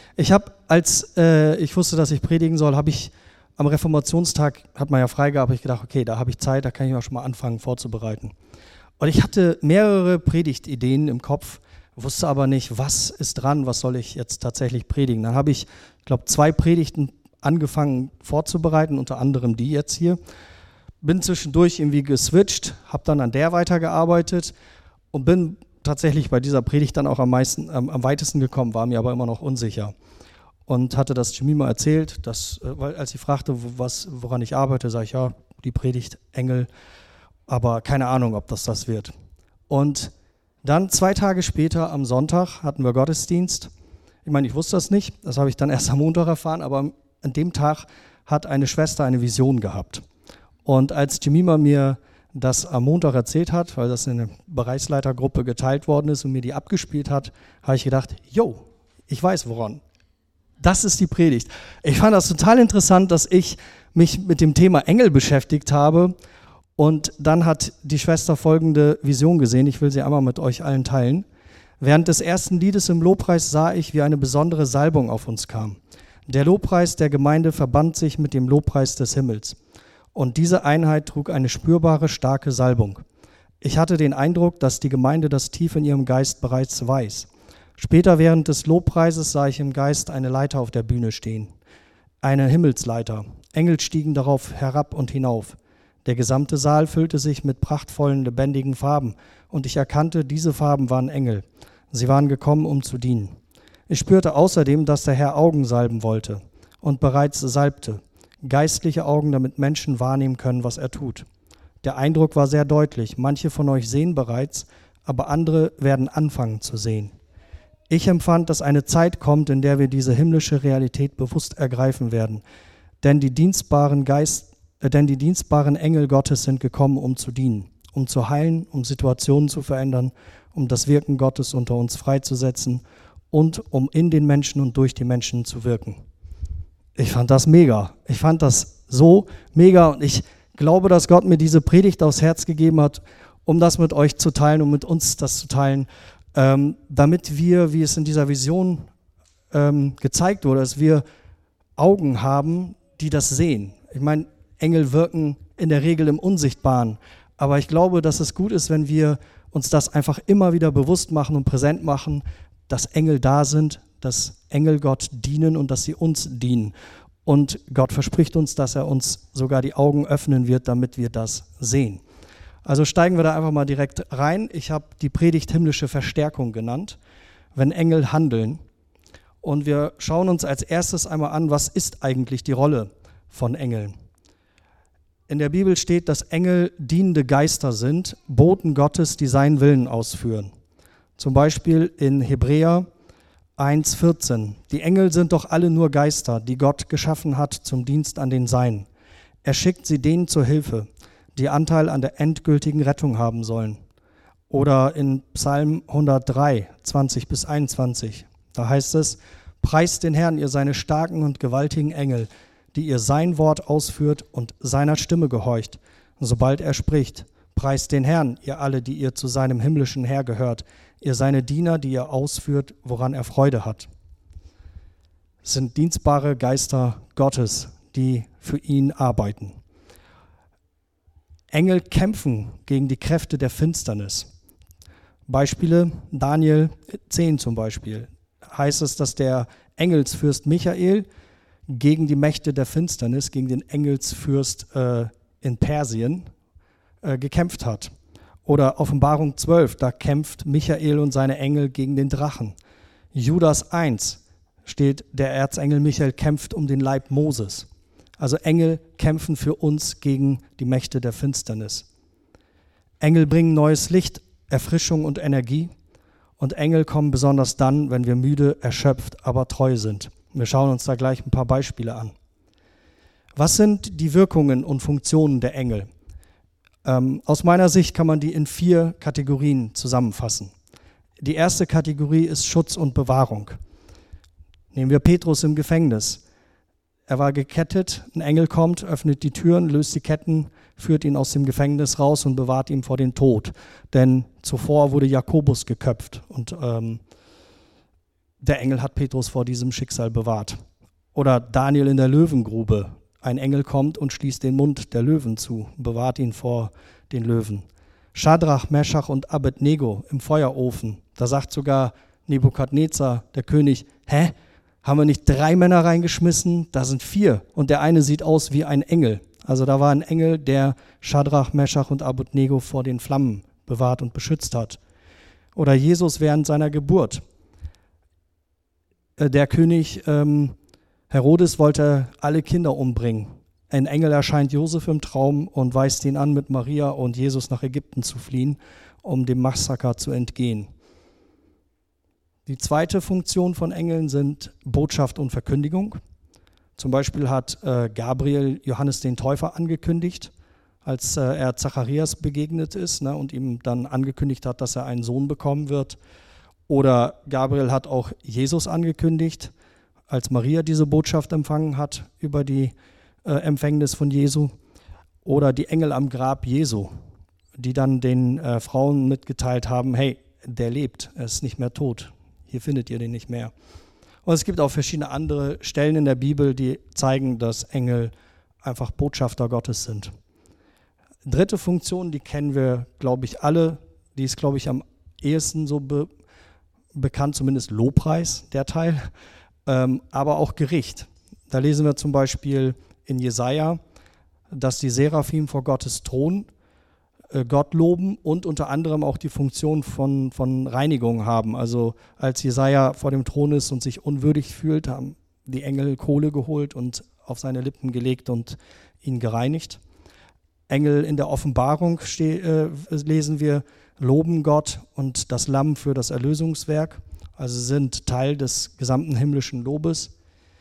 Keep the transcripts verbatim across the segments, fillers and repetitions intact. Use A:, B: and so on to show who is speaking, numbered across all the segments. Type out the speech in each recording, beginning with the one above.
A: Ich habe, als äh, ich wusste, dass ich predigen soll, habe ich am Reformationstag, hat man ja Freigabe, habe ich gedacht, okay, da habe ich Zeit, da kann ich auch schon mal anfangen vorzubereiten. Und ich hatte mehrere Predigtideen im Kopf, wusste aber nicht, was ist dran, was soll ich jetzt tatsächlich predigen. Dann habe ich, ich glaube, zwei Predigten angefangen vorzubereiten, unter anderem die jetzt hier. Bin zwischendurch irgendwie geswitcht, habe dann an der weitergearbeitet und bin tatsächlich bei dieser Predigt dann auch am meisten, am, am weitesten gekommen, war mir aber immer noch unsicher. Und hatte das Jemima erzählt, dass, weil, als sie fragte, was, woran ich arbeite, sage ich, ja, die Predigt Engel, aber keine Ahnung, ob das das wird. Und dann zwei Tage später, am Sonntag, hatten wir Gottesdienst. Ich meine, ich wusste das nicht, das habe ich dann erst am Montag erfahren, aber an dem Tag hat eine Schwester eine Vision gehabt. Und als Jemima mir das am Montag erzählt hat, weil das in einer Bereichsleitergruppe geteilt worden ist und mir die abgespielt hat, habe ich gedacht, jo, ich weiß woran. Das ist die Predigt. Ich fand das total interessant, dass ich mich mit dem Thema Engel beschäftigt habe und dann hat die Schwester folgende Vision gesehen. Ich will sie einmal mit euch allen teilen. Während des ersten Liedes im Lobpreis sah ich, wie eine besondere Salbung auf uns kam. Der Lobpreis der Gemeinde verband sich mit dem Lobpreis des Himmels. Und diese Einheit trug eine spürbare, starke Salbung. Ich hatte den Eindruck, dass die Gemeinde das tief in ihrem Geist bereits weiß. Später während des Lobpreises sah ich im Geist eine Leiter auf der Bühne stehen. Eine Himmelsleiter. Engel stiegen darauf herab und hinauf. Der gesamte Saal füllte sich mit prachtvollen, lebendigen Farben und ich erkannte, diese Farben waren Engel. Sie waren gekommen, um zu dienen. Ich spürte außerdem, dass der Herr Augen salben wollte und bereits salbte. Geistliche Augen, damit Menschen wahrnehmen können, was er tut. Der Eindruck war sehr deutlich. Manche von euch sehen bereits, aber andere werden anfangen zu sehen. Ich empfand, dass eine Zeit kommt, in der wir diese himmlische Realität bewusst ergreifen werden. Denn die dienstbaren Geist, äh, denn die dienstbaren Engel Gottes sind gekommen, um zu dienen, um zu heilen, um Situationen zu verändern, um das Wirken Gottes unter uns freizusetzen und um in den Menschen und durch die Menschen zu wirken. Ich fand das mega. Ich fand das so mega und ich glaube, dass Gott mir diese Predigt aufs Herz gegeben hat, um das mit euch zu teilen, um mit uns das zu teilen, ähm, damit wir, wie es in dieser Vision ähm, gezeigt wurde, dass wir Augen haben, die das sehen. Ich meine, Engel wirken in der Regel im Unsichtbaren, aber ich glaube, dass es gut ist, wenn wir uns das einfach immer wieder bewusst machen und präsent machen, dass Engel da sind, dass Engel Gott dienen und dass sie uns dienen. Und Gott verspricht uns, dass er uns sogar die Augen öffnen wird, damit wir das sehen. Also steigen wir da einfach mal direkt rein. Ich habe die Predigt himmlische Verstärkung genannt, wenn Engel handeln. Und wir schauen uns als erstes einmal an, was ist eigentlich die Rolle von Engeln. In der Bibel steht, dass Engel dienende Geister sind, Boten Gottes, die seinen Willen ausführen. Zum Beispiel in Hebräer eins vierzehn. Die Engel sind doch alle nur Geister, die Gott geschaffen hat zum Dienst an den Seinen. Er schickt sie denen zur Hilfe, die Anteil an der endgültigen Rettung haben sollen. Oder in Psalm hundertdrei, zwanzig bis einundzwanzig. Da heißt es, preist den Herrn, ihr seine starken und gewaltigen Engel, die ihr sein Wort ausführt und seiner Stimme gehorcht, sobald er spricht. Preist den Herrn, ihr alle, die ihr zu seinem himmlischen Heer gehört, ihr seine Diener, die ihr ausführt, woran er Freude hat. Es sind dienstbare Geister Gottes, die für ihn arbeiten. Engel kämpfen gegen die Kräfte der Finsternis. Beispiele, Daniel zehn zum Beispiel, heißt es, dass der Engelsfürst Michael gegen die Mächte der Finsternis, gegen den Engelsfürst äh, in Persien äh, gekämpft hat. Oder Offenbarung zwölf, da kämpft Michael und seine Engel gegen den Drachen. Judas eins steht, der Erzengel Michael kämpft um den Leib Moses. Also Engel kämpfen für uns gegen die Mächte der Finsternis. Engel bringen neues Licht, Erfrischung und Energie. Und Engel kommen besonders dann, wenn wir müde, erschöpft, aber treu sind. Wir schauen uns da gleich ein paar Beispiele an. Was sind die Wirkungen und Funktionen der Engel? Ähm, aus meiner Sicht kann man die in vier Kategorien zusammenfassen. Die erste Kategorie ist Schutz und Bewahrung. Nehmen wir Petrus im Gefängnis. Er war gekettet, ein Engel kommt, öffnet die Türen, löst die Ketten, führt ihn aus dem Gefängnis raus und bewahrt ihn vor dem Tod. Denn zuvor wurde Jakobus geköpft und ähm, der Engel hat Petrus vor diesem Schicksal bewahrt. Oder Daniel in der Löwengrube. Ein Engel kommt und schließt den Mund der Löwen zu, bewahrt ihn vor den Löwen. Schadrach, Meschach und Abednego im Feuerofen. Da sagt sogar Nebukadnezar, der König, hä, haben wir nicht drei Männer reingeschmissen? Da sind vier und der eine sieht aus wie ein Engel. Also da war ein Engel, der Schadrach, Meschach und Abednego vor den Flammen bewahrt und beschützt hat. Oder Jesus während seiner Geburt. Der König ähm, Herodes wollte alle Kinder umbringen. Ein Engel erscheint Josef im Traum und weist ihn an, mit Maria und Jesus nach Ägypten zu fliehen, um dem Massaker zu entgehen. Die zweite Funktion von Engeln sind Botschaft und Verkündigung. Zum Beispiel hat äh, Gabriel Johannes den Täufer angekündigt, als äh, er Zacharias begegnet ist, ne, und ihm dann angekündigt hat, dass er einen Sohn bekommen wird. Oder Gabriel hat auch Jesus angekündigt, als Maria diese Botschaft empfangen hat über die äh, Empfängnis von Jesu. Oder die Engel am Grab Jesu, die dann den äh, Frauen mitgeteilt haben, hey, der lebt, er ist nicht mehr tot, hier findet ihr den nicht mehr. Und es gibt auch verschiedene andere Stellen in der Bibel, die zeigen, dass Engel einfach Botschafter Gottes sind. Dritte Funktion, die kennen wir, glaube ich, alle, die ist, glaube ich, am ehesten so be- bekannt, zumindest Lobpreis, der Teil, ähm, aber auch Gericht. Da lesen wir zum Beispiel in Jesaja, dass die Seraphim vor Gottes Thron äh, Gott loben und unter anderem auch die Funktion von, von Reinigung haben. Also als Jesaja vor dem Thron ist und sich unwürdig fühlt, haben die Engel Kohle geholt und auf seine Lippen gelegt und ihn gereinigt. Engel in der Offenbarung ste- äh, lesen wir, loben Gott und das Lamm für das Erlösungswerk, also sind Teil des gesamten himmlischen Lobes.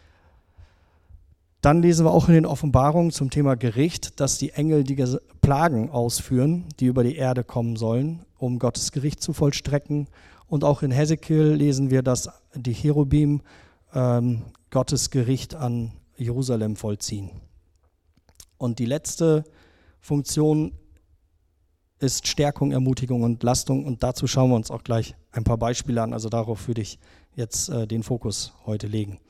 A: Dann lesen wir auch in den Offenbarungen zum Thema Gericht, dass die Engel die Plagen ausführen, die über die Erde kommen sollen, um Gottes Gericht zu vollstrecken. Und auch in Hesekiel lesen wir, dass die Cherubim ähm, Gottes Gericht an Jerusalem vollziehen. Und die letzte Funktion ist Stärkung, Ermutigung und Lastung. Und dazu schauen wir uns auch gleich ein paar Beispiele an. Also darauf würde ich jetzt äh, den Fokus heute legen.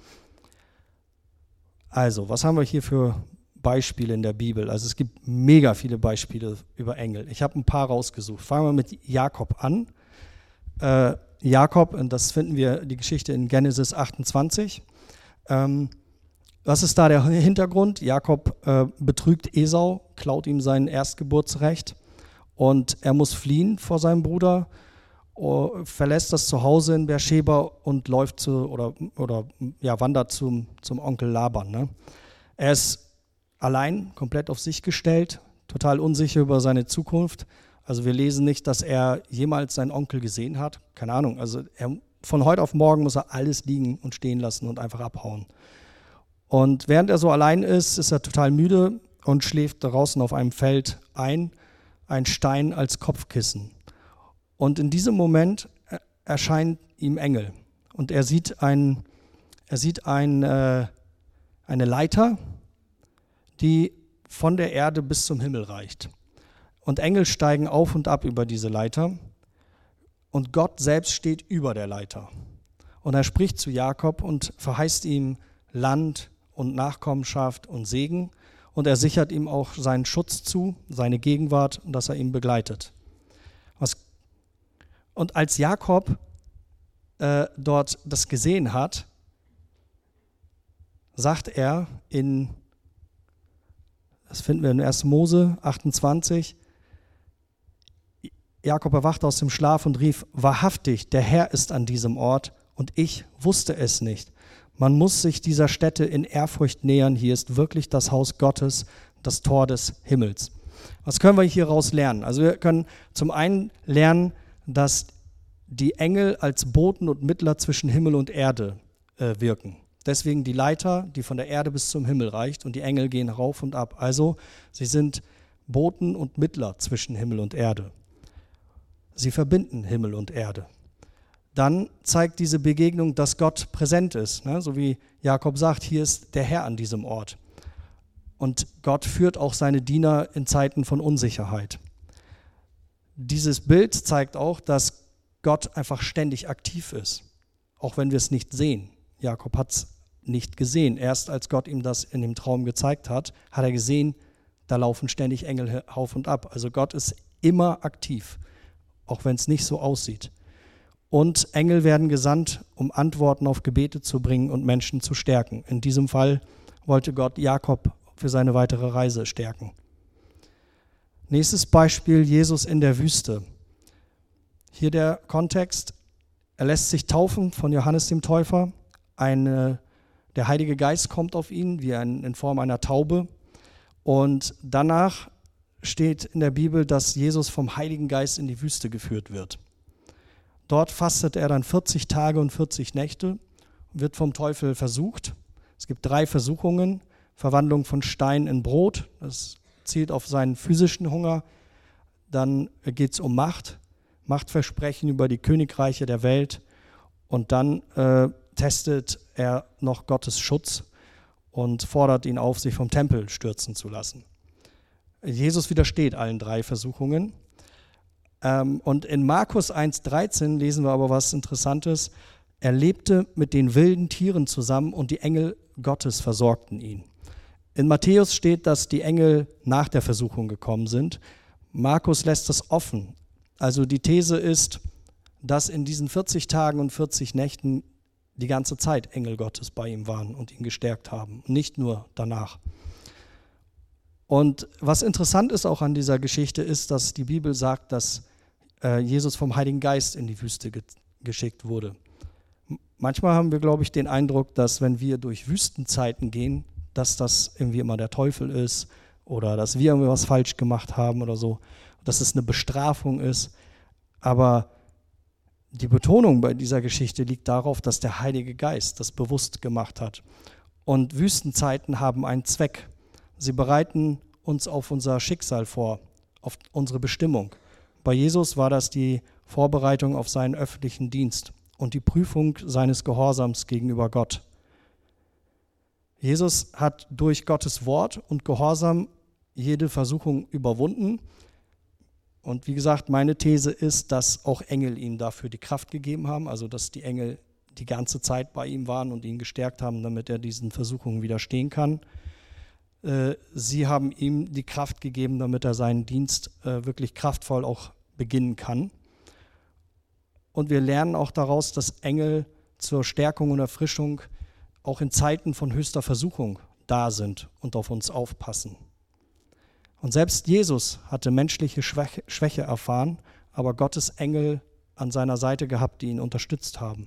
A: Also, was haben wir hier für Beispiele in der Bibel? Also es gibt mega viele Beispiele über Engel. Ich habe ein paar rausgesucht. Fangen wir mit Jakob an. Äh, Jakob, und das finden wir, die Geschichte in Genesis achtundzwanzig. Ähm, was ist da der Hintergrund? Jakob äh, betrügt Esau, klaut ihm sein Erstgeburtsrecht und er muss fliehen vor seinem Bruder, uh, verlässt das Zuhause in Beersheba und läuft zu oder, oder ja, wandert zum, zum Onkel Laban. Ne? Er ist allein, komplett auf sich gestellt, total unsicher über seine Zukunft. Also wir lesen nicht, dass er jemals seinen Onkel gesehen hat. Keine Ahnung. Also er, von heute auf morgen muss er alles liegen und stehen lassen und einfach abhauen. Und während er so allein ist, ist er total müde und schläft draußen auf einem Feld ein, ein Stein als Kopfkissen. Und in diesem Moment erscheint ihm Engel. Und er sieht, ein, er sieht ein, äh, eine Leiter, die von der Erde bis zum Himmel reicht. Und Engel steigen auf und ab über diese Leiter. Und Gott selbst steht über der Leiter. Und er spricht zu Jakob und verheißt ihm Land und Nachkommenschaft und Segen. Und er sichert ihm auch seinen Schutz zu, seine Gegenwart und dass er ihn begleitet. Was Und als Jakob äh, dort das gesehen hat, sagt er in, das finden wir in ersten Mose achtundzwanzig, Jakob erwachte aus dem Schlaf und rief, wahrhaftig, der Herr ist an diesem Ort und ich wusste es nicht. Man muss sich dieser Stätte in Ehrfurcht nähern, hier ist wirklich das Haus Gottes, das Tor des Himmels. Was können wir hieraus lernen? Also wir können zum einen lernen, dass die Engel als Boten und Mittler zwischen Himmel und Erde äh, wirken. Deswegen die Leiter, die von der Erde bis zum Himmel reicht und die Engel gehen rauf und ab. Also sie sind Boten und Mittler zwischen Himmel und Erde. Sie verbinden Himmel und Erde. Dann zeigt diese Begegnung, dass Gott präsent ist. Ne? So wie Jakob sagt, hier ist der Herr an diesem Ort. Und Gott führt auch seine Diener in Zeiten von Unsicherheit. Dieses Bild zeigt auch, dass Gott einfach ständig aktiv ist. auch wenn wir es nicht sehen. Jakob hat es nicht gesehen. Erst als Gott ihm das in dem Traum gezeigt hat, hat er gesehen, da laufen ständig Engel auf und ab. Also Gott ist immer aktiv, auch wenn es nicht so aussieht. Und Engel werden gesandt, um Antworten auf Gebete zu bringen und Menschen zu stärken. In diesem Fall wollte Gott Jakob für seine weitere Reise stärken. Nächstes Beispiel, Jesus in der Wüste. Hier der Kontext, er lässt sich taufen von Johannes dem Täufer. Eine, der Heilige Geist kommt auf ihn wie ein, in Form einer Taube. Und danach steht in der Bibel, dass Jesus vom Heiligen Geist in die Wüste geführt wird. Dort fastet er dann vierzig Tage und vierzig Nächte, wird vom Teufel versucht. Es gibt drei Versuchungen, Verwandlung von Stein in Brot, das zielt auf seinen physischen Hunger. Dann geht es um Macht, Machtversprechen über die Königreiche der Welt. Und dann äh, testet er noch Gottes Schutz und fordert ihn auf, sich vom Tempel stürzen zu lassen. Jesus widersteht allen drei Versuchungen. Ähm, und in Markus eins dreizehn lesen wir aber was Interessantes. Er lebte mit den wilden Tieren zusammen und die Engel Gottes versorgten ihn. In Matthäus steht, dass die Engel nach der Versuchung gekommen sind. Markus lässt das offen. Also die These ist, dass in diesen vierzig Tagen und vierzig Nächten die ganze Zeit Engel Gottes bei ihm waren und ihn gestärkt haben, nicht nur danach. Und was interessant ist auch an dieser Geschichte ist, dass die Bibel sagt, dass äh, Jesus vom Heiligen Geist in die Wüste ge- geschickt wurde. Manchmal haben wir, glaube ich, den Eindruck, dass wenn wir durch Wüstenzeiten gehen, dass das irgendwie immer der Teufel ist oder dass wir irgendwie was falsch gemacht haben oder so, dass es eine Bestrafung ist. Aber die Betonung bei dieser Geschichte liegt darauf, dass der Heilige Geist das bewusst gemacht hat. Und Wüstenzeiten haben einen Zweck. Sie bereiten uns auf unser Schicksal vor, auf unsere Bestimmung. Bei Jesus war das die Vorbereitung auf seinen öffentlichen Dienst und die Prüfung seines Gehorsams gegenüber Gott. Jesus hat durch Gottes Wort und Gehorsam jede Versuchung überwunden. Und wie gesagt, meine These ist, dass auch Engel ihm dafür die Kraft gegeben haben, also dass die Engel die ganze Zeit bei ihm waren und ihn gestärkt haben, damit er diesen Versuchungen widerstehen kann. Sie haben ihm die Kraft gegeben, damit er seinen Dienst wirklich kraftvoll auch beginnen kann. Und wir lernen auch daraus, dass Engel zur Stärkung und Erfrischung auch in Zeiten von höchster Versuchung da sind und auf uns aufpassen. Und selbst Jesus hatte menschliche Schwäche, Schwäche erfahren, aber Gottes Engel an seiner Seite gehabt, die ihn unterstützt haben.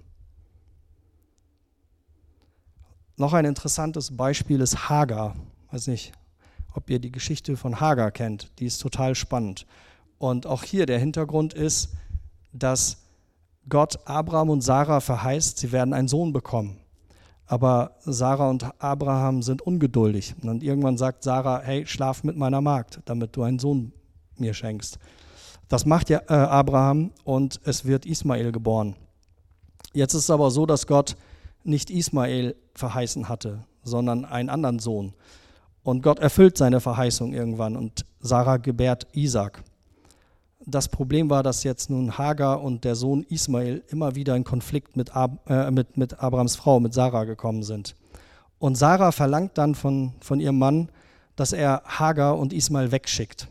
A: Noch ein interessantes Beispiel ist Hagar. Ich weiß nicht, ob ihr die Geschichte von Hagar kennt. Die ist total spannend. Und auch hier der Hintergrund ist, dass Gott Abraham und Sarah verheißt, sie werden einen Sohn bekommen. Aber Sarah und Abraham sind ungeduldig. Und irgendwann sagt Sarah, hey, schlaf mit meiner Magd, damit du einen Sohn mir schenkst. Das macht ja äh, Abraham und es wird Ismael geboren. Jetzt ist es aber so, dass Gott nicht Ismael verheißen hatte, sondern einen anderen Sohn. Und Gott erfüllt seine Verheißung irgendwann und Sarah gebärt Isaac. Das Problem war, dass jetzt nun Hagar und der Sohn Ismael immer wieder in Konflikt mit, Ab, äh, mit, mit Abrahams Frau, mit Sarah gekommen sind. Und Sarah verlangt dann von, von ihrem Mann, dass er Hagar und Ismael wegschickt.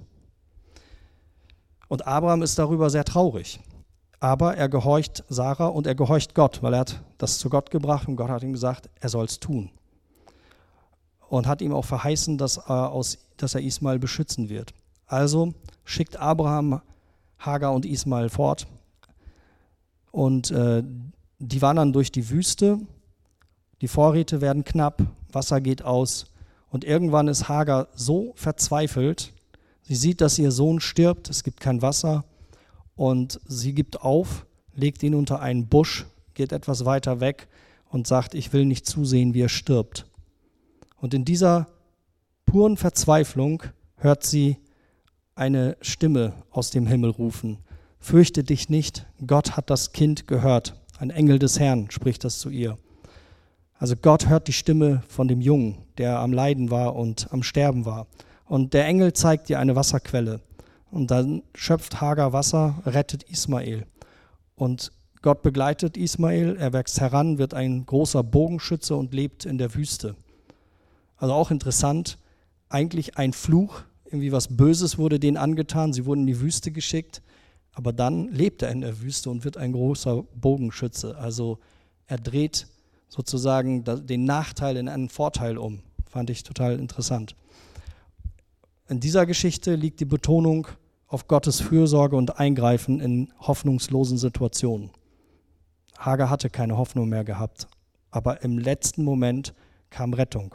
A: Und Abraham ist darüber sehr traurig. Aber er gehorcht Sarah und er gehorcht Gott, weil er hat das zu Gott gebracht und Gott hat ihm gesagt, er soll es tun. Und hat ihm auch verheißen, dass er, aus, dass er Ismael beschützen wird. Also schickt Abraham Hagar und Ismael fort. Und äh, die wandern durch die Wüste, die Vorräte werden knapp, Wasser geht aus. Und irgendwann ist Hagar so verzweifelt, sie sieht, dass ihr Sohn stirbt, es gibt kein Wasser. Und sie gibt auf, legt ihn unter einen Busch, geht etwas weiter weg und sagt, ich will nicht zusehen, wie er stirbt. Und in dieser puren Verzweiflung hört sie eine Stimme aus dem Himmel rufen. Fürchte dich nicht, Gott hat das Kind gehört. Ein Engel des Herrn spricht das zu ihr. Also Gott hört die Stimme von dem Jungen, der am Leiden war und am Sterben war. Und der Engel zeigt ihr eine Wasserquelle. Und dann schöpft Hagar Wasser, rettet Ismael. Und Gott begleitet Ismael, er wächst heran, wird ein großer Bogenschütze und lebt in der Wüste. Also auch interessant, eigentlich ein Fluch, irgendwie was Böses wurde denen angetan, sie wurden in die Wüste geschickt, aber dann lebt er in der Wüste und wird ein großer Bogenschütze. Also er dreht sozusagen den Nachteil in einen Vorteil um. Fand ich total interessant. In dieser Geschichte liegt die Betonung auf Gottes Fürsorge und Eingreifen in hoffnungslosen Situationen. Hagar hatte keine Hoffnung mehr gehabt, aber im letzten Moment kam Rettung.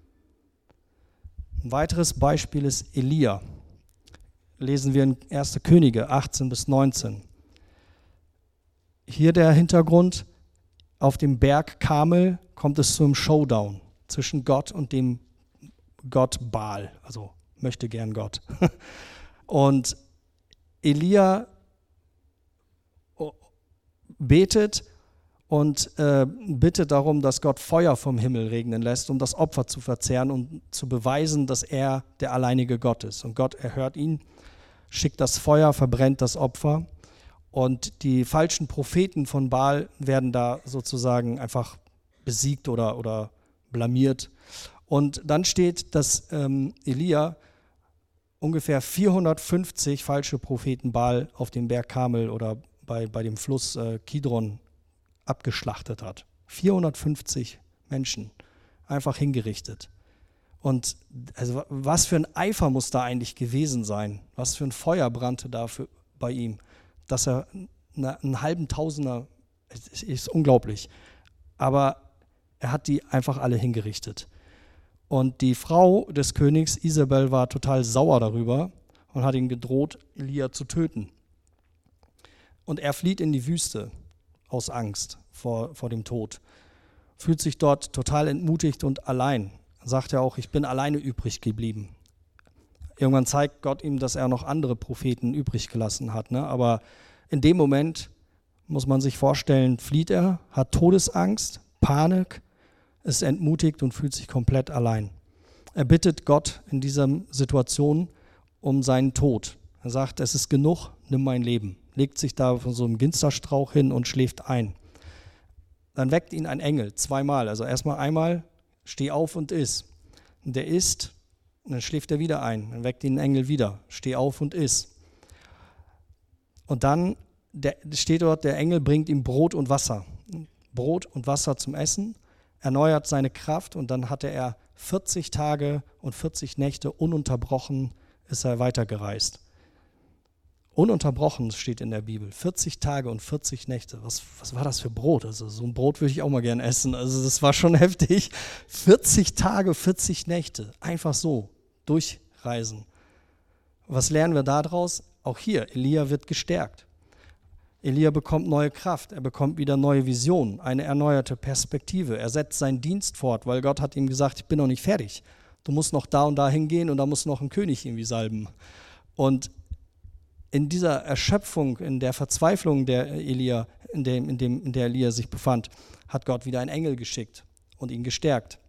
A: Ein weiteres Beispiel ist Elia. Lesen wir in erster Könige achtzehn bis neunzehn. Hier der Hintergrund: Auf dem Berg Karmel kommt es zum Showdown zwischen Gott und dem Gott Baal, also möchte gern Gott. Und Elia betet und äh, bittet darum, dass Gott Feuer vom Himmel regnen lässt, um das Opfer zu verzehren und zu beweisen, dass er der alleinige Gott ist. Und Gott erhört ihn, schickt das Feuer, verbrennt das Opfer. Und die falschen Propheten von Baal werden da sozusagen einfach besiegt oder, oder blamiert. Und dann steht, dass ähm, Elia ungefähr vierhundertfünfzig falsche Propheten Baal auf dem Berg Karmel oder bei, bei dem Fluss äh, Kidron abgeschlachtet hat. vierhundertfünfzig Menschen einfach hingerichtet. Und also was für ein Eifer muss da eigentlich gewesen sein? Was für ein Feuer brannte da für, bei ihm? Dass er eine, einen halben Tausender, ist, ist unglaublich. Aber er hat die einfach alle hingerichtet. Und die Frau des Königs, Isabel, war total sauer darüber und hat ihn gedroht, Elia zu töten. Und er flieht in die Wüste aus Angst vor, vor dem Tod. Fühlt sich dort total entmutigt und allein. Sagt er auch, ich bin alleine übrig geblieben. Irgendwann zeigt Gott ihm, dass er noch andere Propheten übrig gelassen hat. Ne? Aber in dem Moment, muss man sich vorstellen, flieht er, hat Todesangst, Panik, ist entmutigt und fühlt sich komplett allein. Er bittet Gott in dieser Situation um seinen Tod. Er sagt, es ist genug, nimm mein Leben. Legt sich da von so einem Ginsterstrauch hin und schläft ein. Dann weckt ihn ein Engel, zweimal. Also erstmal einmal, steh auf und iss. Und der isst, und dann schläft er wieder ein. Dann weckt ihn ein Engel wieder, steh auf und iss. Und dann der, steht dort, der Engel bringt ihm Brot und Wasser. Brot und Wasser zum Essen, erneuert seine Kraft und dann hatte er vierzig Tage und vierzig Nächte ununterbrochen ist er weitergereist. Ununterbrochen steht in der Bibel, vierzig Tage und vierzig Nächte. Was, was war das für Brot? Also so ein Brot würde ich auch mal gerne essen. Also das war schon heftig. vierzig Tage, vierzig Nächte, einfach so durchreisen. Was lernen wir daraus? Auch hier, Elia wird gestärkt. Elia bekommt neue Kraft, er bekommt wieder neue Visionen, eine erneuerte Perspektive. Er setzt seinen Dienst fort, weil Gott hat ihm gesagt, ich bin noch nicht fertig. Du musst noch da und da hingehen und da muss noch ein König irgendwie salben. Und in dieser Erschöpfung, in der Verzweiflung, der Elia, in, dem, in, dem, in der Elia sich befand, hat Gott wieder einen Engel geschickt und ihn gestärkt.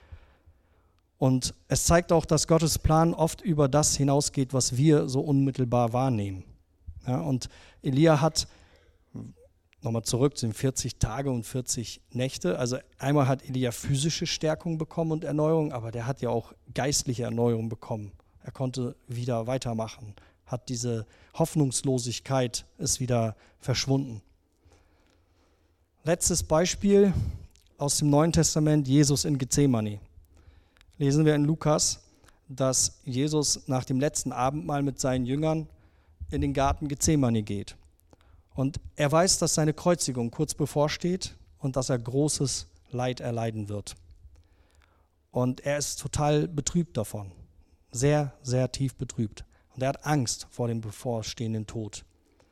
A: Und es zeigt auch, dass Gottes Plan oft über das hinausgeht, was wir so unmittelbar wahrnehmen. Ja, und Elia hat, nochmal zurück zu den vierzig Tage und vierzig Nächte, also einmal hat Elia physische Stärkung bekommen und Erneuerung, aber der hat ja auch geistliche Erneuerung bekommen. Er konnte wieder weitermachen, hat diese Hoffnungslosigkeit, ist wieder verschwunden. Letztes Beispiel aus dem Neuen Testament, Jesus in Gethsemane. Lesen wir in Lukas, dass Jesus nach dem letzten Abendmahl mit seinen Jüngern in den Garten Gethsemane geht. Und er weiß, dass seine Kreuzigung kurz bevorsteht und dass er großes Leid erleiden wird. Und er ist total betrübt davon, sehr, sehr tief betrübt. Und er hat Angst vor dem bevorstehenden Tod.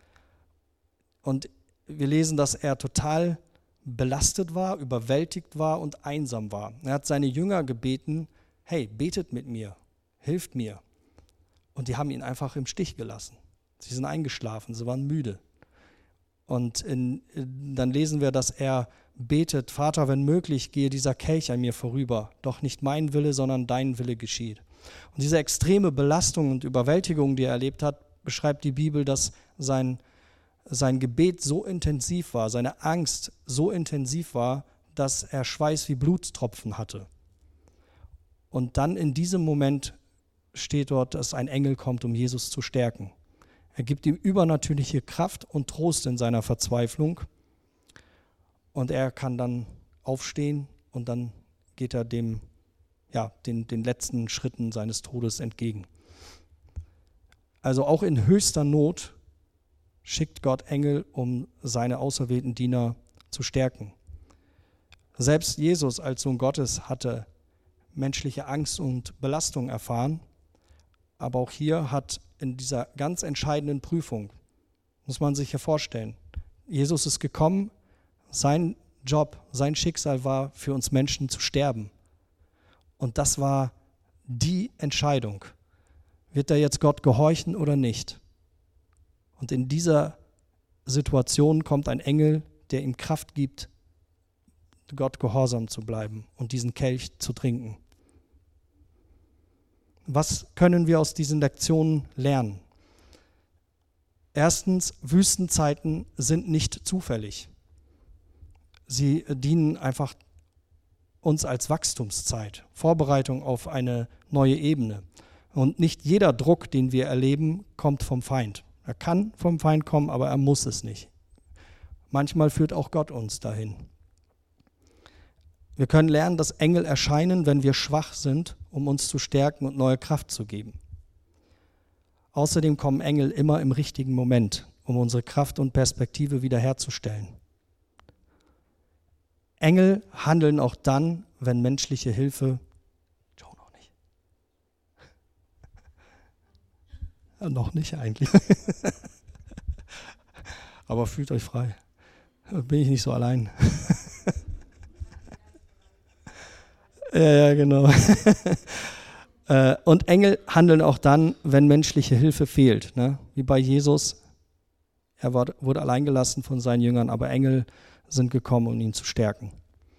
A: Und wir lesen, dass er total belastet war, überwältigt war und einsam war. Er hat seine Jünger gebeten, hey, betet mit mir, hilft mir. Und die haben ihn einfach im Stich gelassen. Sie sind eingeschlafen, sie waren müde. Und in, dann lesen wir, dass er betet, Vater, wenn möglich, gehe dieser Kelch an mir vorüber, doch nicht mein Wille, sondern dein Wille geschieht. Und diese extreme Belastung und Überwältigung, die er erlebt hat, beschreibt die Bibel, dass sein sein Gebet so intensiv war, seine Angst so intensiv war, dass er Schweiß wie Blutstropfen hatte. Und dann in diesem Moment steht dort, dass ein Engel kommt, um Jesus zu stärken. Er gibt ihm übernatürliche Kraft und Trost in seiner Verzweiflung. Und er kann dann aufstehen und dann geht er dem, ja, den, den letzten Schritten seines Todes entgegen. Also auch in höchster Not schickt Gott Engel, um seine auserwählten Diener zu stärken. Selbst Jesus als Sohn Gottes hatte menschliche Angst und Belastung erfahren, aber auch hier hat in dieser ganz entscheidenden Prüfung, muss man sich ja vorstellen, Jesus ist gekommen, sein Job, sein Schicksal war für uns Menschen zu sterben. Und das war die Entscheidung. Wird er jetzt Gott gehorchen oder nicht? Und in dieser Situation kommt ein Engel, der ihm Kraft gibt, Gott gehorsam zu bleiben und diesen Kelch zu trinken. Was können wir aus diesen Lektionen lernen? Erstens, Wüstenzeiten sind nicht zufällig. Sie dienen einfach uns als Wachstumszeit, Vorbereitung auf eine neue Ebene. Und nicht jeder Druck, den wir erleben, kommt vom Feind. Er kann vom Feind kommen, aber er muss es nicht. Manchmal führt auch Gott uns dahin. Wir können lernen, dass Engel erscheinen, wenn wir schwach sind, um uns zu stärken und neue Kraft zu geben. Außerdem kommen Engel immer im richtigen Moment, um unsere Kraft und Perspektive wiederherzustellen. Engel handeln auch dann, wenn menschliche Hilfe... Joe, noch nicht. Ja, noch nicht eigentlich. Aber fühlt euch frei. Bin ich nicht so allein. Ja, ja, genau. Und Engel handeln auch dann, wenn menschliche Hilfe fehlt. Ne? Wie bei Jesus. Er war, wurde allein gelassen von seinen Jüngern, aber Engel sind gekommen, um ihn zu stärken.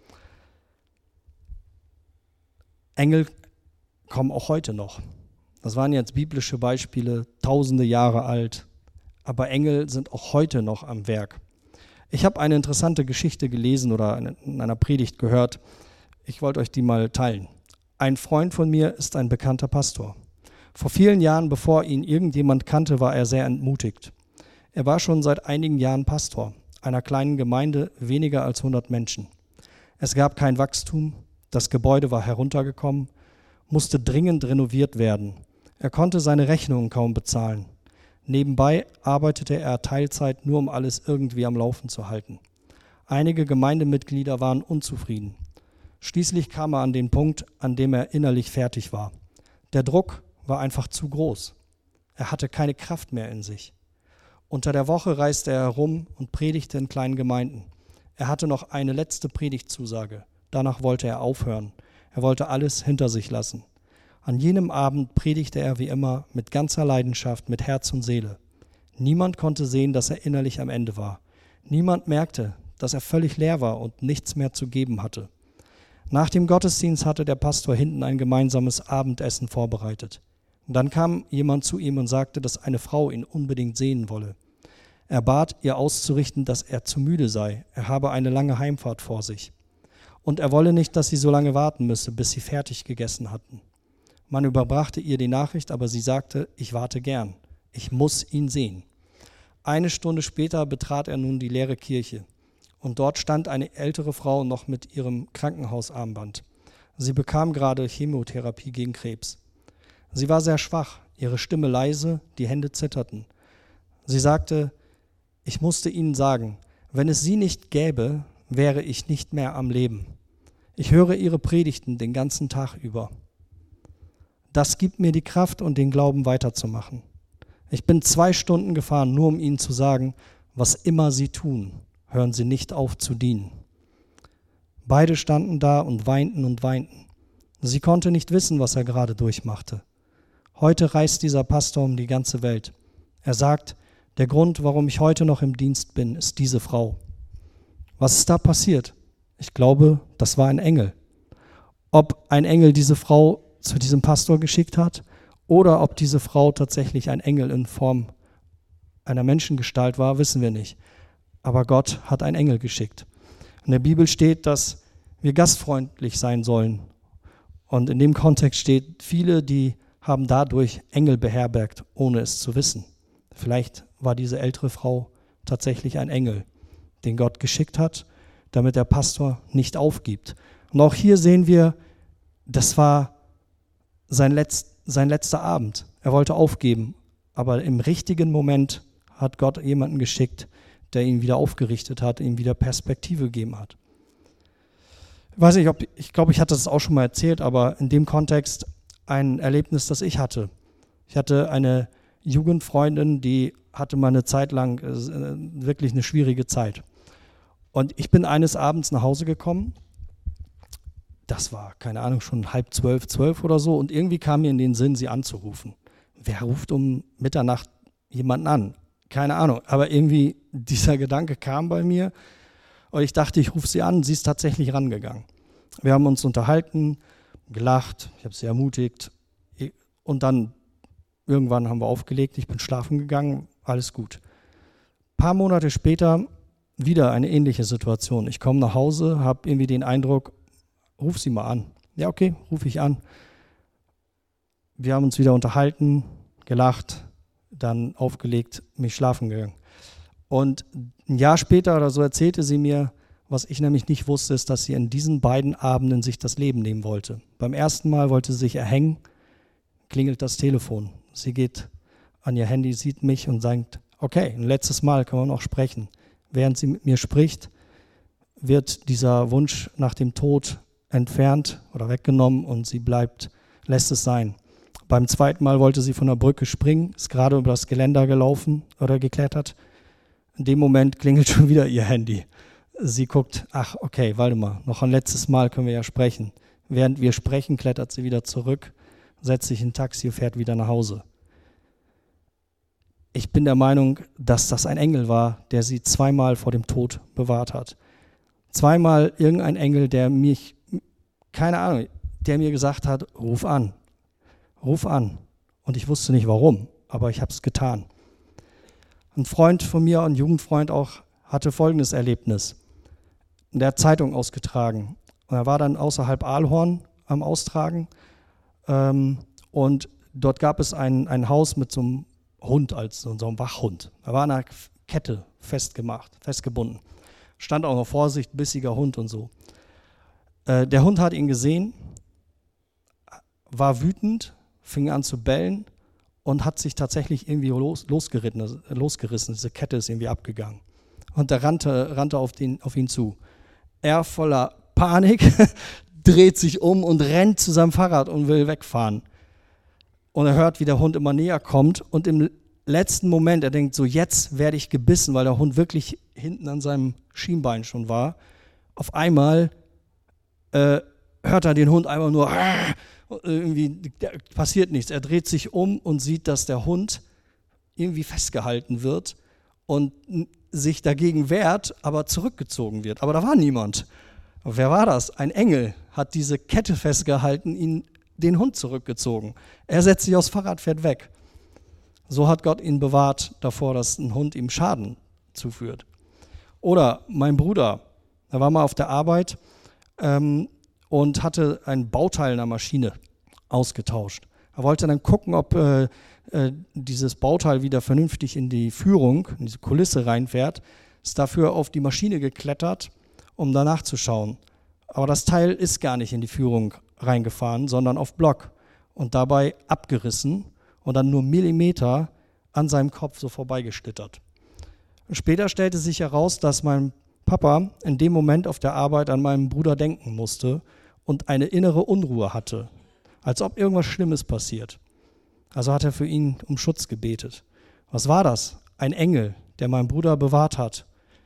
A: Engel kommen auch heute noch. Das waren jetzt biblische Beispiele, tausende Jahre alt. Aber Engel sind auch heute noch am Werk. Ich habe eine interessante Geschichte gelesen oder in einer Predigt gehört. Ich wollte euch die mal teilen. Ein Freund von mir ist ein bekannter Pastor. Vor vielen Jahren, bevor ihn irgendjemand kannte, war er sehr entmutigt. Er war schon seit einigen Jahren Pastor einer kleinen Gemeinde, weniger als hundert Menschen. Es gab kein Wachstum, das Gebäude war heruntergekommen, musste dringend renoviert werden. Er konnte seine Rechnungen kaum bezahlen. Nebenbei arbeitete er Teilzeit, nur um alles irgendwie am Laufen zu halten. Einige Gemeindemitglieder waren unzufrieden. Schließlich kam er an den Punkt, an dem er innerlich fertig war. Der Druck war einfach zu groß. Er hatte keine Kraft mehr in sich. Unter der Woche reiste er herum und predigte in kleinen Gemeinden. Er hatte noch eine letzte Predigtzusage. Danach wollte er aufhören. Er wollte alles hinter sich lassen. An jenem Abend predigte er wie immer mit ganzer Leidenschaft, mit Herz und Seele. Niemand konnte sehen, dass er innerlich am Ende war. Niemand merkte, dass er völlig leer war und nichts mehr zu geben hatte. Nach dem Gottesdienst hatte der Pastor hinten ein gemeinsames Abendessen vorbereitet. Und dann kam jemand zu ihm und sagte, dass eine Frau ihn unbedingt sehen wolle. Er bat, ihr auszurichten, dass er zu müde sei. Er habe eine lange Heimfahrt vor sich. Und er wolle nicht, dass sie so lange warten müsse, bis sie fertig gegessen hatten. Man überbrachte ihr die Nachricht, aber sie sagte, ich warte gern. Ich muss ihn sehen. Eine Stunde später betrat er nun die leere Kirche. Und dort stand eine ältere Frau noch mit ihrem Krankenhausarmband. Sie bekam gerade Chemotherapie gegen Krebs. Sie war sehr schwach, ihre Stimme leise, die Hände zitterten. Sie sagte, ich musste Ihnen sagen, wenn es Sie nicht gäbe, wäre ich nicht mehr am Leben. Ich höre Ihre Predigten den ganzen Tag über. Das gibt mir die Kraft und den Glauben weiterzumachen. Ich bin zwei Stunden gefahren, nur um Ihnen zu sagen, was immer Sie tun, hören Sie nicht auf zu dienen. Beide standen da und weinten und weinten. Sie konnte nicht wissen, was er gerade durchmachte. Heute reist dieser Pastor um die ganze Welt. Er sagt, der Grund, warum ich heute noch im Dienst bin, ist diese Frau. Was ist da passiert? Ich glaube, das war ein Engel. Ob ein Engel diese Frau zu diesem Pastor geschickt hat oder ob diese Frau tatsächlich ein Engel in Form einer Menschengestalt war, wissen wir nicht. Aber Gott hat einen Engel geschickt. In der Bibel steht, dass wir gastfreundlich sein sollen. Und in dem Kontext steht, viele, die haben dadurch Engel beherbergt, ohne es zu wissen. Vielleicht war diese ältere Frau tatsächlich ein Engel, den Gott geschickt hat, damit der Pastor nicht aufgibt. Und auch hier sehen wir, das war sein, Letz-, sein letzter Abend. Er wollte aufgeben, aber im richtigen Moment hat Gott jemanden geschickt, der ihn wieder aufgerichtet hat, ihm wieder Perspektive gegeben hat. Ich weiß nicht, ob, ich glaube, ich hatte das auch schon mal erzählt, aber in dem Kontext ein Erlebnis, das ich hatte. Ich hatte eine Jugendfreundin, die hatte mal eine Zeit lang äh, wirklich eine schwierige Zeit. Und ich bin eines Abends nach Hause gekommen. Das war, keine Ahnung, schon halb zwölf, zwölf oder so. Und irgendwie kam mir in den Sinn, sie anzurufen. Wer ruft um Mitternacht jemanden an? Keine Ahnung. Aber irgendwie dieser Gedanke kam bei mir. Und ich dachte, ich rufe sie an. Sie ist tatsächlich rangegangen. Wir haben uns unterhalten, gelacht. Ich habe sie ermutigt. Und dann irgendwann haben wir aufgelegt. Ich bin schlafen gegangen. Alles gut. Ein paar Monate später wieder eine ähnliche Situation. Ich komme nach Hause, habe irgendwie den Eindruck, ruf sie mal an. Ja, okay, rufe ich an. Wir haben uns wieder unterhalten, gelacht, dann aufgelegt, mich schlafen gegangen. Und ein Jahr später oder so erzählte sie mir, was ich nämlich nicht wusste, ist, dass sie in diesen beiden Abenden sich das Leben nehmen wollte. Beim ersten Mal wollte sie sich erhängen, klingelt das Telefon. Sie geht an ihr Handy, sieht mich und sagt, okay, ein letztes Mal können wir noch sprechen. Während sie mit mir spricht, wird dieser Wunsch nach dem Tod entfernt oder weggenommen und sie bleibt, lässt es sein. Beim zweiten Mal wollte sie von der Brücke springen, ist gerade über das Geländer gelaufen oder geklettert. In dem Moment klingelt schon wieder ihr Handy. Sie guckt, ach okay, warte mal, noch ein letztes Mal können wir ja sprechen. Während wir sprechen, klettert sie wieder zurück, setzt sich in ein Taxi und fährt wieder nach Hause. Ich bin der Meinung, dass das ein Engel war, der sie zweimal vor dem Tod bewahrt hat. Zweimal irgendein Engel, der mich, keine Ahnung, der mir gesagt hat, ruf an, ruf an. Und ich wusste nicht warum, aber ich habe es getan. Ein Freund von mir, ein Jugendfreund auch, hatte folgendes Erlebnis. Der hat Zeitung ausgetragen. Und er war dann außerhalb Aalhorn am Austragen. Ähm, und dort gab es ein, ein Haus mit so einem Hund, als so einem Wachhund. Er war an einer Kette festgemacht, festgebunden. Stand auch noch Vorsicht, bissiger Hund und so. Äh, der Hund hat ihn gesehen, war wütend, fing an zu bellen und hat sich tatsächlich irgendwie los, losgeritten, losgerissen. Diese Kette ist irgendwie abgegangen. Und der rannte, rannte auf, den, auf ihn zu. Er voller Panik dreht sich um und rennt zu seinem Fahrrad und will wegfahren. Und er hört, wie der Hund immer näher kommt und im letzten Moment, er denkt so, jetzt werde ich gebissen, weil der Hund wirklich hinten an seinem Schienbein schon war. Auf einmal äh, hört er den Hund einmal nur, äh, irgendwie passiert nichts. Er dreht sich um und sieht, dass der Hund irgendwie festgehalten wird und sich dagegen wehrt, aber zurückgezogen wird. Aber da war niemand. Und wer war das? Ein Engel hat diese Kette festgehalten, ihn den Hund zurückgezogen. Er setzt sich aufs Fahrrad, fährt weg. So hat Gott ihn bewahrt davor, dass ein Hund ihm Schaden zuführt. Oder mein Bruder, er war mal auf der Arbeit ähm, und hatte ein Bauteil einer Maschine ausgetauscht. Er wollte dann gucken, ob äh, äh, dieses Bauteil wieder vernünftig in die Führung, in diese Kulisse reinfährt, ist dafür auf die Maschine geklettert, um danach zu schauen. Aber das Teil ist gar nicht in die Führung reingefahren, sondern auf Block und dabei abgerissen und dann nur Millimeter an seinem Kopf so vorbeigeschlittert. Und später stellte sich heraus, dass mein Papa in dem Moment auf der Arbeit an meinen Bruder denken musste und eine innere Unruhe hatte, als ob irgendwas Schlimmes passiert. Also hat er für ihn um Schutz gebetet. Was war das? Ein Engel, der meinen Bruder bewahrt hat.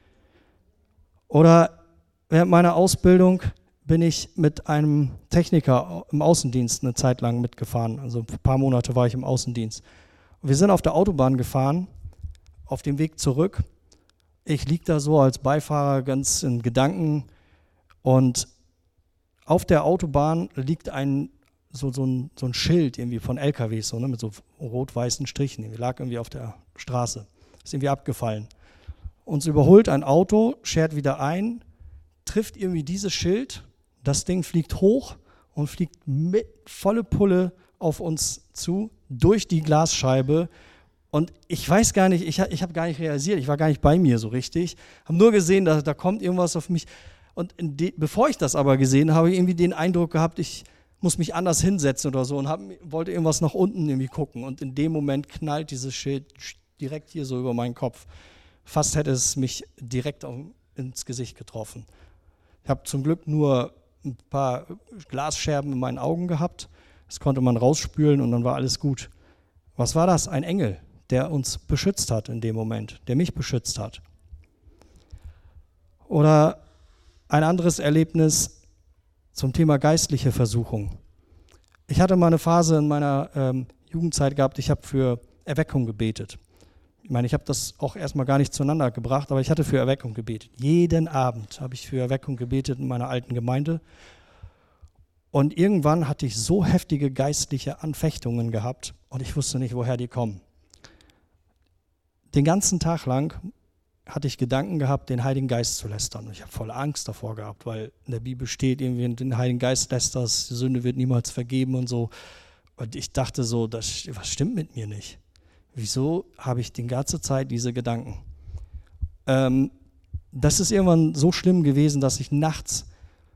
A: Oder während meiner Ausbildung bin ich mit einem Techniker im Außendienst eine Zeit lang mitgefahren. Also ein paar Monate war ich im Außendienst. Und wir sind auf der Autobahn gefahren, auf dem Weg zurück. Ich liege da so als Beifahrer ganz in Gedanken und auf der Autobahn liegt ein so, so, ein, so ein Schild irgendwie von L K Ws, so, ne, mit so rot-weißen Strichen. Die lag irgendwie auf der Straße. ist irgendwie abgefallen. Uns überholt ein Auto, schert wieder ein, trifft irgendwie dieses Schild, das Ding fliegt hoch und fliegt mit volle Pulle auf uns zu, durch die Glasscheibe. Und ich weiß gar nicht, ich, ich habe gar nicht realisiert, ich war gar nicht bei mir so richtig, habe nur gesehen, da, da kommt irgendwas auf mich. Und de, bevor ich das aber gesehen habe, irgendwie den Eindruck gehabt, ich muss mich anders hinsetzen oder so und hab, wollte irgendwas nach unten irgendwie gucken. Und in dem Moment knallt dieses Schild direkt hier so über meinen Kopf. Fast hätte es mich direkt auf, ins Gesicht getroffen. Ich habe zum Glück nur ein paar Glasscherben in meinen Augen gehabt. Das konnte man rausspülen und dann war alles gut. Was war das? Ein Engel, der uns beschützt hat in dem Moment, der mich beschützt hat. Oder ein anderes Erlebnis zum Thema geistliche Versuchung. Ich hatte mal eine Phase in meiner ähm, Jugendzeit gehabt, ich habe für Erweckung gebetet. Ich meine, ich habe das auch erstmal gar nicht zueinander gebracht, aber ich hatte für Erweckung gebetet. Jeden Abend habe ich für Erweckung gebetet in meiner alten Gemeinde. Und irgendwann hatte ich so heftige geistliche Anfechtungen gehabt und ich wusste nicht, woher die kommen. Den ganzen Tag lang hatte ich Gedanken gehabt, den Heiligen Geist zu lästern. Und ich habe voll Angst davor gehabt, weil in der Bibel steht, irgendwie, wenn du den Heiligen Geist lästerst, die Sünde wird niemals vergeben und so. Und ich dachte so, das, was stimmt mit mir nicht? Wieso habe ich die ganze Zeit diese Gedanken? Ähm, das ist irgendwann so schlimm gewesen, dass ich nachts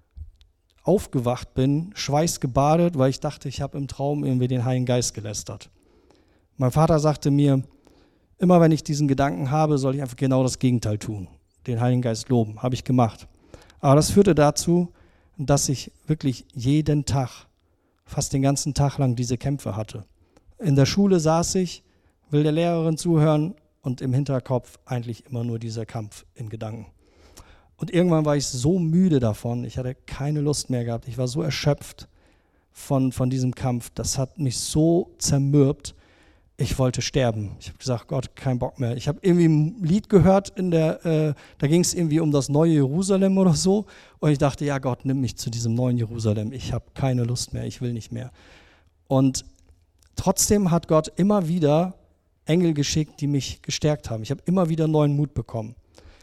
A: aufgewacht bin, schweißgebadet, weil ich dachte, ich habe im Traum irgendwie den Heiligen Geist gelästert. Mein Vater sagte mir, immer wenn ich diesen Gedanken habe, soll ich einfach genau das Gegenteil tun, den Heiligen Geist loben. Habe ich gemacht. Aber das führte dazu, dass ich wirklich jeden Tag, fast den ganzen Tag lang diese Kämpfe hatte. In der Schule saß ich, will der Lehrerin zuhören und im Hinterkopf eigentlich immer nur dieser Kampf in Gedanken. Und irgendwann war ich so müde davon, ich hatte keine Lust mehr gehabt, ich war so erschöpft von, von diesem Kampf, das hat mich so zermürbt, ich wollte sterben. Ich habe gesagt, Gott, kein Bock mehr. Ich habe irgendwie ein Lied gehört, in der, äh, da ging es irgendwie um das neue Jerusalem oder so und ich dachte, ja Gott, nimm mich zu diesem neuen Jerusalem, ich habe keine Lust mehr, ich will nicht mehr. Und trotzdem hat Gott immer wieder Engel geschickt, die mich gestärkt haben. Ich habe immer wieder neuen Mut bekommen.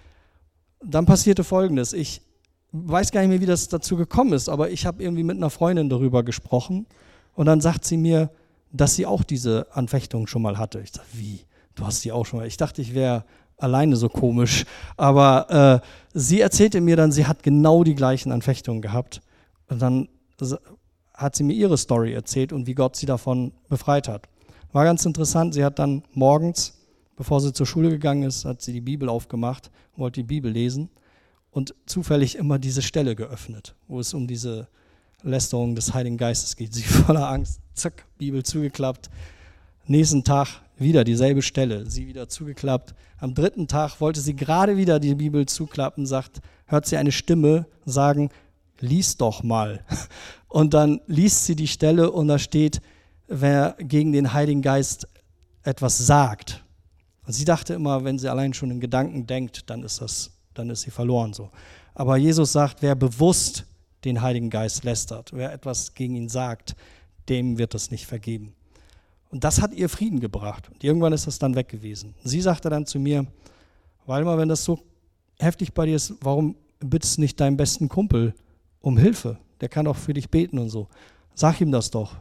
A: Dann passierte Folgendes. Ich weiß gar nicht mehr, wie das dazu gekommen ist, aber ich habe irgendwie mit einer Freundin darüber gesprochen und dann sagt sie mir, dass sie auch diese Anfechtung schon mal hatte. Ich dachte, wie? Du hast die auch schon mal? Ich dachte, ich wäre alleine so komisch. Aber äh, sie erzählte mir dann, sie hat genau die gleichen Anfechtungen gehabt. Und dann hat sie mir ihre Story erzählt und wie Gott sie davon befreit hat. War ganz interessant, sie hat dann morgens, bevor sie zur Schule gegangen ist, hat sie die Bibel aufgemacht, wollte die Bibel lesen und zufällig immer diese Stelle geöffnet, wo es um diese Lästerung des Heiligen Geistes geht. Sie voller Angst, zack, Bibel zugeklappt. Nächsten Tag wieder dieselbe Stelle, sie wieder zugeklappt. Am dritten Tag wollte sie gerade wieder die Bibel zuklappen, sagt, hört sie eine Stimme sagen, lies doch mal. Und dann liest sie die Stelle und da steht, wer gegen den Heiligen Geist etwas sagt. Und sie dachte immer, wenn sie allein schon in Gedanken denkt, dann ist das, dann ist sie verloren so. Aber Jesus sagt, wer bewusst den Heiligen Geist lästert, wer etwas gegen ihn sagt, dem wird es nicht vergeben. Und das hat ihr Frieden gebracht. Und irgendwann ist das dann weg gewesen. Sie sagte dann zu mir, Waldemar, wenn das so heftig bei dir ist, warum bittest du nicht deinen besten Kumpel um Hilfe? Der kann doch für dich beten und so. Sag ihm das doch.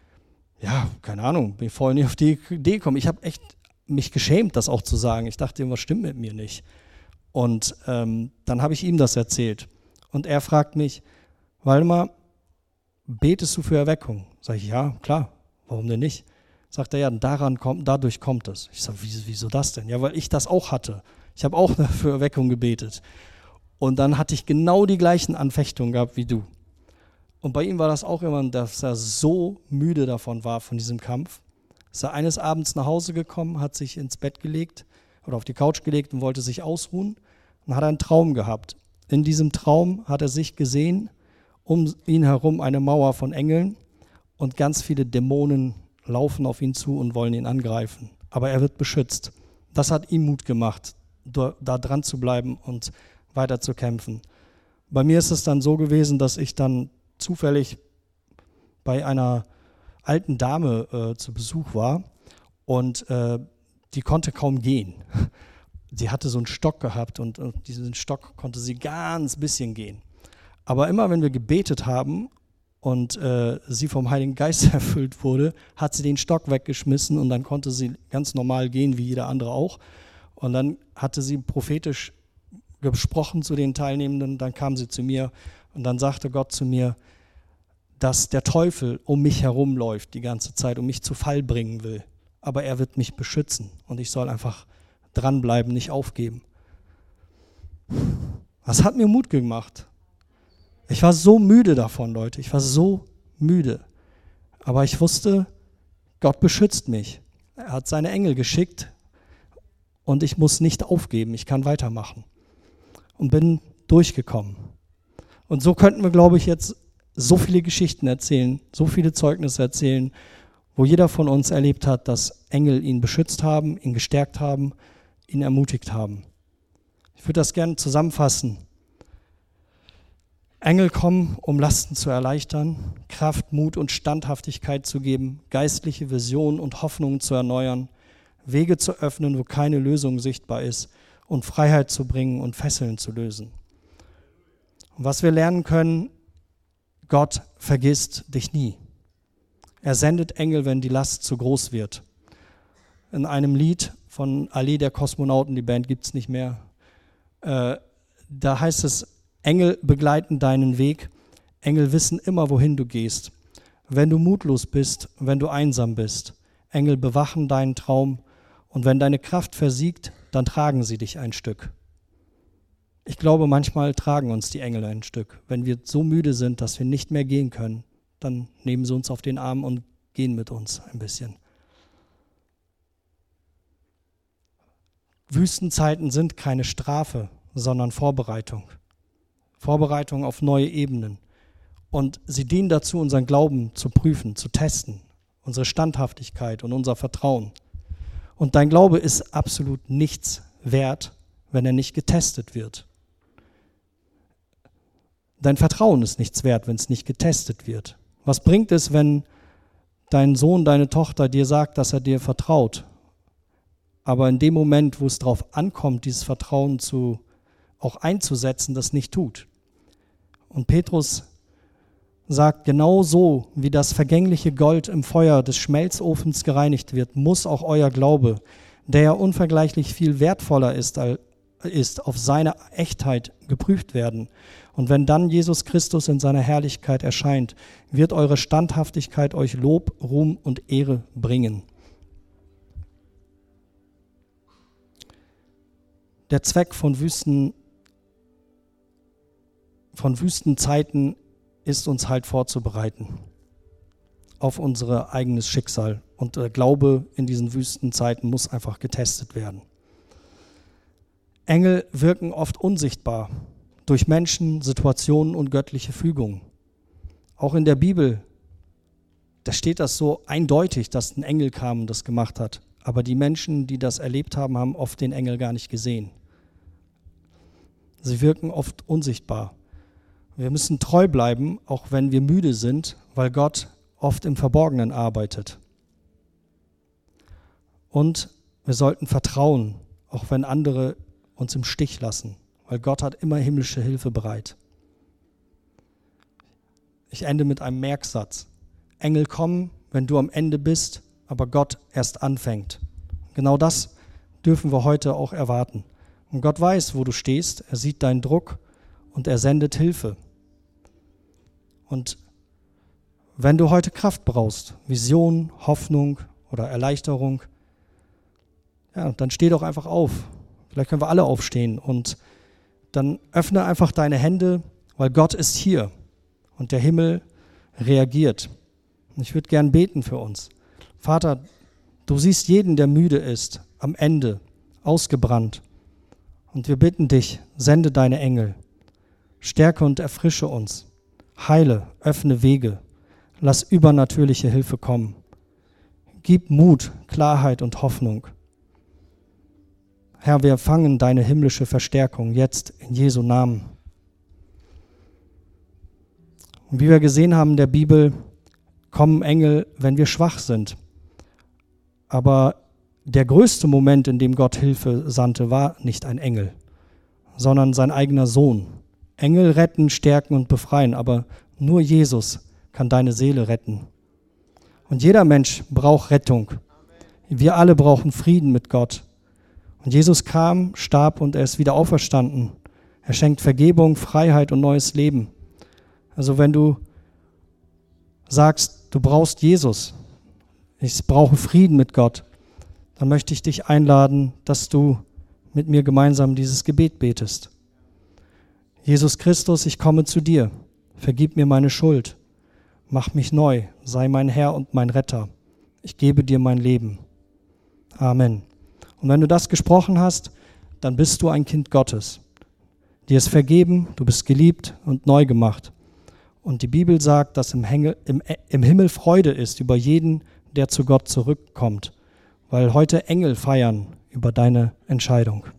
A: Ja, keine Ahnung, bin vorher nicht auf die Idee gekommen. Ich habe echt mich geschämt, das auch zu sagen. Ich dachte, was stimmt mit mir nicht. Und ähm, dann habe ich ihm das erzählt. Und er fragt mich, Waldemar, betest du für Erweckung? Sag ich, ja, klar, warum denn nicht? Sagt er, ja, daran kommt, dadurch kommt es. Ich sage, wieso, wieso das denn? Ja, weil ich das auch hatte. Ich habe auch für Erweckung gebetet. Und dann hatte ich genau die gleichen Anfechtungen gehabt wie du. Und bei ihm war das auch immer, dass er so müde davon war, von diesem Kampf. Ist er eines Abends nach Hause gekommen, hat sich ins Bett gelegt oder auf die Couch gelegt und wollte sich ausruhen. Und hat einen Traum gehabt. In diesem Traum hat er sich gesehen, um ihn herum eine Mauer von Engeln und ganz viele Dämonen laufen auf ihn zu und wollen ihn angreifen. Aber er wird beschützt. Das hat ihm Mut gemacht, da, da dran zu bleiben und weiter zu kämpfen. Bei mir ist es dann so gewesen, dass ich dann zufällig bei einer alten Dame äh, zu Besuch war und äh, die konnte kaum gehen. Sie hatte so einen Stock gehabt und, und diesen Stock konnte sie ganz bisschen gehen. Aber immer wenn wir gebetet haben und äh, sie vom Heiligen Geist erfüllt wurde, hat sie den Stock weggeschmissen und dann konnte sie ganz normal gehen, wie jeder andere auch. Und dann hatte sie prophetisch gesprochen zu den Teilnehmenden, dann kam sie zu mir und dann sagte Gott zu mir, dass der Teufel um mich herumläuft die ganze Zeit und mich zu Fall bringen will. Aber er wird mich beschützen und ich soll einfach dranbleiben, nicht aufgeben. Das hat mir Mut gemacht. Ich war so müde davon, Leute. Ich war so müde. Aber ich wusste, Gott beschützt mich. Er hat seine Engel geschickt und ich muss nicht aufgeben. Ich kann weitermachen. Und bin durchgekommen. Und so könnten wir, glaube ich, jetzt so viele Geschichten erzählen, so viele Zeugnisse erzählen, wo jeder von uns erlebt hat, dass Engel ihn beschützt haben, ihn gestärkt haben, ihn ermutigt haben. Ich würde das gerne zusammenfassen. Engel kommen, um Lasten zu erleichtern, Kraft, Mut und Standhaftigkeit zu geben, geistliche Visionen und Hoffnungen zu erneuern, Wege zu öffnen, wo keine Lösung sichtbar ist und Freiheit zu bringen und Fesseln zu lösen. Und was wir lernen können, Gott vergisst dich nie. Er sendet Engel, wenn die Last zu groß wird. In einem Lied von Allee der Kosmonauten, die Band gibt es nicht mehr, äh, da heißt es, Engel begleiten deinen Weg, Engel wissen immer, wohin du gehst. Wenn du mutlos bist, wenn du einsam bist, Engel bewachen deinen Traum und wenn deine Kraft versiegt, dann tragen sie dich ein Stück. Ich glaube, manchmal tragen uns die Engel ein Stück. Wenn wir so müde sind, dass wir nicht mehr gehen können, dann nehmen sie uns auf den Arm und gehen mit uns ein bisschen. Wüstenzeiten sind keine Strafe, sondern Vorbereitung. Vorbereitung auf neue Ebenen. Und sie dienen dazu, unseren Glauben zu prüfen, zu testen, unsere Standhaftigkeit und unser Vertrauen. Und dein Glaube ist absolut nichts wert, wenn er nicht getestet wird. Dein Vertrauen ist nichts wert, wenn es nicht getestet wird. Was bringt es, wenn dein Sohn, deine Tochter dir sagt, dass er dir vertraut, aber in dem Moment, wo es darauf ankommt, dieses Vertrauen zu, auch einzusetzen, das nicht tut? Und Petrus sagt, genau so wie das vergängliche Gold im Feuer des Schmelzofens gereinigt wird, muss auch euer Glaube, der ja unvergleichlich viel wertvoller ist, ist auf seine Echtheit geprüft werden. Und wenn dann Jesus Christus in seiner Herrlichkeit erscheint, wird eure Standhaftigkeit euch Lob, Ruhm und Ehre bringen. Der Zweck von Wüsten, von Wüstenzeiten ist, uns halt vorzubereiten auf unser eigenes Schicksal. Und der Glaube in diesen Wüstenzeiten muss einfach getestet werden. Engel wirken oft unsichtbar durch Menschen, Situationen und göttliche Fügungen. Auch in der Bibel, da steht das so eindeutig, dass ein Engel kam und das gemacht hat. Aber die Menschen, die das erlebt haben, haben oft den Engel gar nicht gesehen. Sie wirken oft unsichtbar. Wir müssen treu bleiben, auch wenn wir müde sind, weil Gott oft im Verborgenen arbeitet. Und wir sollten vertrauen, auch wenn andere uns im Stich lassen, weil Gott hat immer himmlische Hilfe bereit. Ich ende mit einem Merksatz. Engel kommen, wenn du am Ende bist, aber Gott erst anfängt. Genau das dürfen wir heute auch erwarten. Und Gott weiß, wo du stehst, er sieht deinen Druck und er sendet Hilfe. Und wenn du heute Kraft brauchst, Vision, Hoffnung oder Erleichterung, ja, dann steh doch einfach auf. Vielleicht können wir alle aufstehen und dann öffne einfach deine Hände, weil Gott ist hier und der Himmel reagiert. Und ich würde gern beten für uns. Vater, du siehst jeden, der müde ist, am Ende, ausgebrannt. Und wir bitten dich, sende deine Engel. Stärke und erfrische uns. Heile, öffne Wege. Lass übernatürliche Hilfe kommen. Gib Mut, Klarheit und Hoffnung. Herr, wir empfangen deine himmlische Verstärkung jetzt in Jesu Namen. Und wie wir gesehen haben in der Bibel, kommen Engel, wenn wir schwach sind. Aber der größte Moment, in dem Gott Hilfe sandte, war nicht ein Engel, sondern sein eigener Sohn. Engel retten, stärken und befreien, aber nur Jesus kann deine Seele retten. Und jeder Mensch braucht Rettung. Wir alle brauchen Frieden mit Gott. Und Jesus kam, starb und er ist wieder auferstanden. Er schenkt Vergebung, Freiheit und neues Leben. Also wenn du sagst, du brauchst Jesus, ich brauche Frieden mit Gott, dann möchte ich dich einladen, dass du mit mir gemeinsam dieses Gebet betest. Jesus Christus, ich komme zu dir, vergib mir meine Schuld, mach mich neu, sei mein Herr und mein Retter. Ich gebe dir mein Leben. Amen. Und wenn du das gesprochen hast, dann bist du ein Kind Gottes. Dir ist vergeben, du bist geliebt und neu gemacht. Und die Bibel sagt, dass im, Hengel, im, im Himmel Freude ist über jeden, der zu Gott zurückkommt, weil heute Engel feiern über deine Entscheidung.